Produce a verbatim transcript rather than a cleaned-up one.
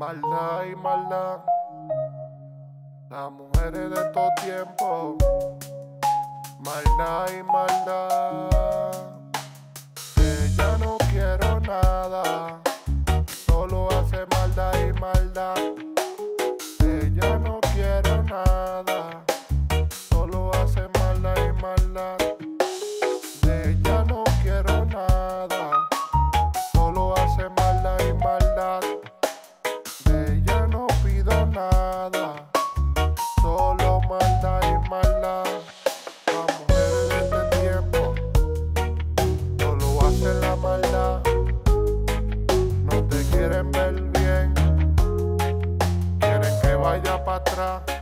Maldad y maldad, las mujeres de todo tiempo. Maldad y maldad, que ya no quiero nada, solo hace maldad y maldad. Que ya no quiero nada, solo hace maldad y maldad. De ya no quiero nada, solo hace maldad y maldad. De ella no pido nada, solo maldad y maldad. Las mujeres de este tiempo solo hacen la maldad, no te quieren ver bien, quieren que vaya para atrás.